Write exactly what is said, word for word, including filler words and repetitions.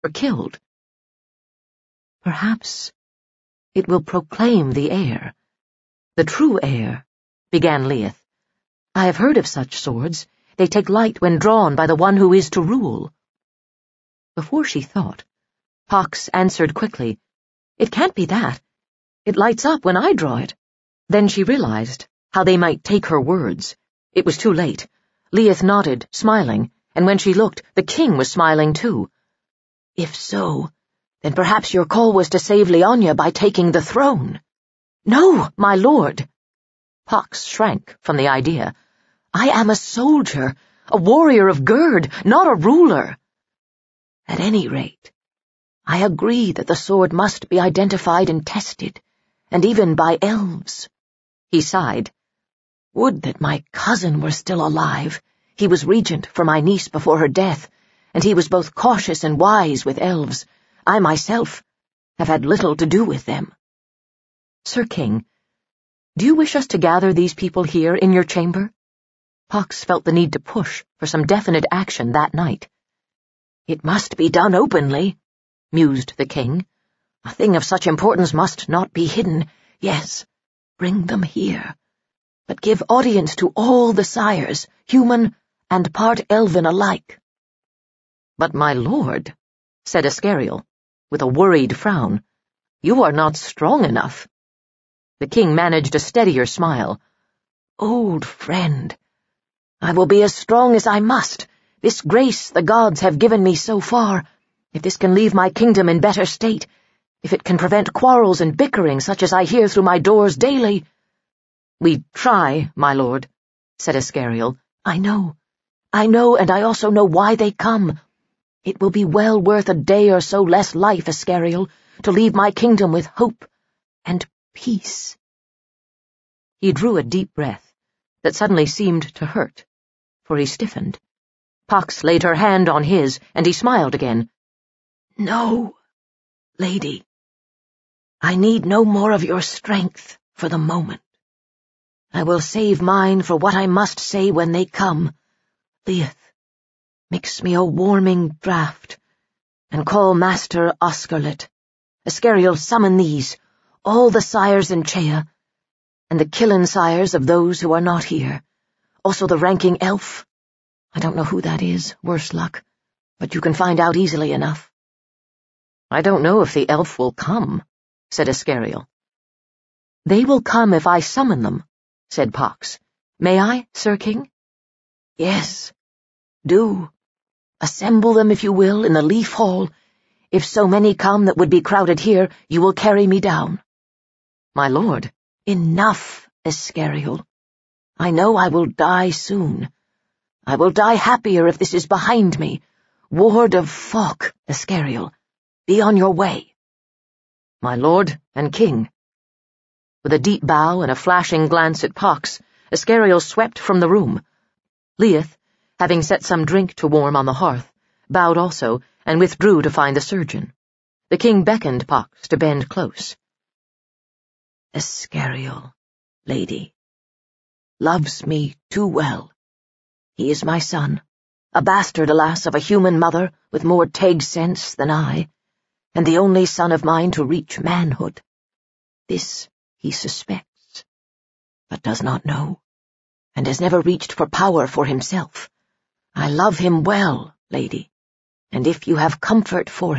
were killed. Perhaps it will proclaim the heir, the true heir, began Leith. I have heard of such swords. They take light when drawn by the one who is to rule. Before she thought, Pox answered quickly, It can't be that. It lights up when I draw it. Then she realized how they might take her words. It was too late. Leith nodded, smiling, and when she looked, the king was smiling too. If so, then perhaps your call was to save Lianya by taking the throne. No, my lord. Pox shrank from the idea. I am a soldier, a warrior of Gerd, not a ruler. At any rate, I agree that the sword must be identified and tested, and even by elves. He sighed. Would that my cousin were still alive. He was regent for my niece before her death, and he was both cautious and wise with elves. I myself have had little to do with them. Sir King, do you wish us to gather these people here in your chamber? Pox felt the need to push for some definite action that night. It must be done openly, mused the king. A thing of such importance must not be hidden. Yes, bring them here, but give audience to all the sires, human and part elven alike. But my lord, said Ascariel, with a worried frown, you are not strong enough. The king managed a steadier smile. Old friend, I will be as strong as I must. This grace the gods have given me so far, if this can leave my kingdom in better state, if it can prevent quarrels and bickering such as I hear through my doors daily. We try, my lord, said Ascariel. I know, I know, and I also know why they come. It will be well worth a day or so less life, Ascariel, to leave my kingdom with hope and peace. He drew a deep breath that suddenly seemed to hurt, for he stiffened. Pox laid her hand on his, and he smiled again. No, lady. I need no more of your strength for the moment. I will save mine for what I must say when they come. Leith, mix me a warming draught, and call Master Oscarlet. Ascariel, summon these, all the sires in Chea, and the Killen sires of those who are not here. Also the ranking elf. I don't know who that is, worse luck, but you can find out easily enough. I don't know if the elf will come, said Ascariel. They will come if I summon them, said Pox. May I, Sir King? Yes, do. Assemble them, if you will, in the Leaf Hall. If so many come that would be crowded here, you will carry me down. My lord, enough, Ascariel. I know I will die soon. I will die happier if this is behind me. Ward of Falk, Ascariel, be on your way. My lord and king. With a deep bow and a flashing glance at Pox, Ascariel swept from the room. Leith, having set some drink to warm on the hearth, bowed also, and withdrew to find the surgeon. The king beckoned Pox to bend close. Ascariel, lady, loves me too well. He is my son, a bastard, alas, of a human mother with more teg sense than I, and the only son of mine to reach manhood. This he suspects, but does not know, and has never reached for power for himself. I love him well, lady, and if you have comfort for